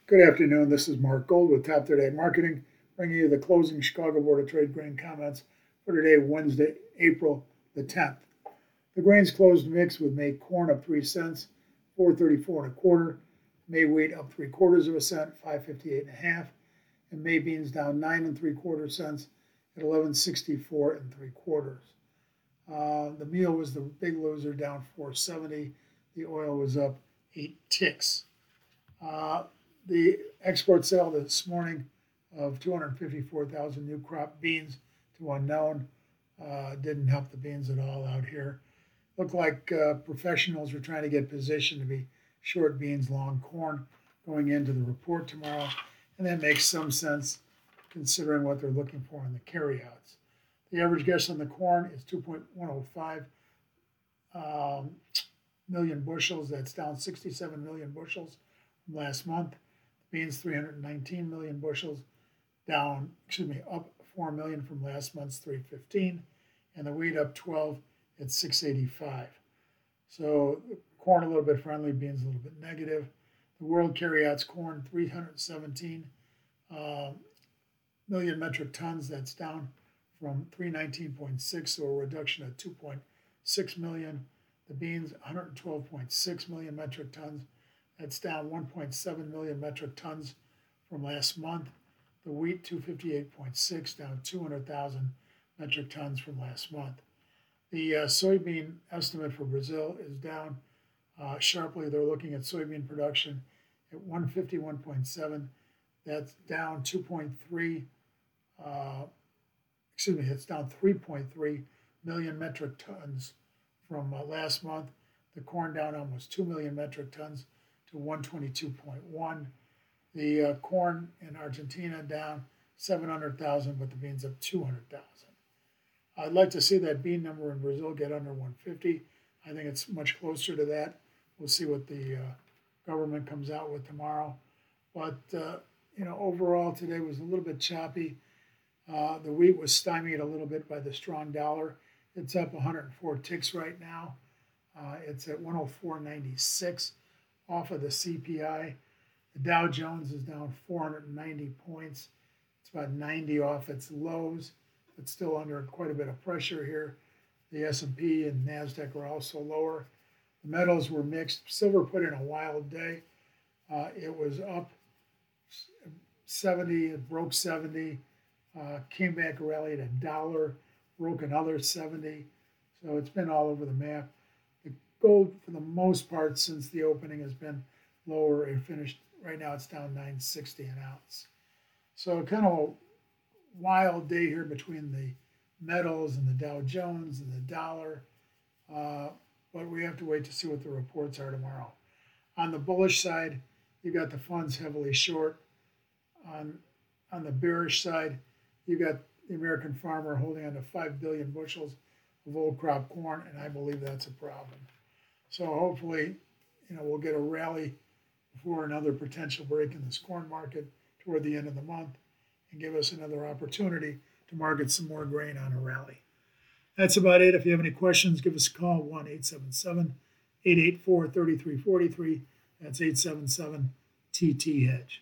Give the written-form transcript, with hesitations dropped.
Good afternoon. This is Mark Gold with Top 30 Ag Marketing, bringing you the closing Chicago Board of Trade grain comments for today, Wednesday, April the 10th. The grains closed mixed with May corn up 3 cents, 4.34 and a quarter. May wheat up 3/4 of a cent, 5.58 and a half, and May beans down 9 3/4 cents at 11.64 3/4. The meal was the big loser, down 4.70. The oil was up 8 ticks. The export sale this morning of 254,000 new crop beans to unknown didn't help the beans at all out here. Looked like professionals were trying to get positioned to be short beans, long corn going into the report tomorrow, and that makes some sense considering what they're looking for in the carryouts. The average guess on the corn is 2.105 million bushels. That's down 67 million bushels from last month. Beans 319 million bushels, up 4 million from last month's 315, and the wheat up 12 at 685. So corn a little bit friendly, beans a little bit negative. The world carryouts corn 317 million metric tons. That's down from 319.6, so a reduction of 2.6 million. The beans 112.6 million metric tons. That's down 1.7 million metric tons from last month. The wheat 258.6, down 200,000 metric tons from last month. The soybean estimate for Brazil is down sharply. They're looking at soybean production at 151.7. That's down 2.3. It's down 3.3 million metric tons from last month. The corn down almost 2 million metric tons to 122.1. The corn in Argentina down 700,000, but the beans up 200,000. I'd like to see that bean number in Brazil get under 150. I think it's much closer to that. We'll see what the government comes out with tomorrow. But, overall today was a little bit choppy. The wheat was stymied a little bit by the strong dollar. It's up 104 ticks right now. It's at 104.96 off of the CPI. The Dow Jones is down 490 points. It's about 90 off its lows, but still under quite a bit of pressure here. The S&P and NASDAQ are also lower. The metals were mixed. Silver put in a wild day. It was up 70, it broke 70, came back, rallied $1, broke another 70. So it's been all over the map. The gold, for the most part, since the opening, has been lower. It finished, right now it's down $9.60 an ounce. So kind of a wild day here between the metals and the Dow Jones and the dollar. But we have to wait to see what the reports are tomorrow. On the bullish side, you got the funds heavily short. On the bearish side, you got the American farmer holding on to 5 billion bushels of old crop corn, and I believe that's a problem. So hopefully, we'll get a rally before another potential break in this corn market toward the end of the month and give us another opportunity to market some more grain on a rally. That's about it. If you have any questions, give us a call, 1-877-884-3343. That's 877-TT-HEDGE.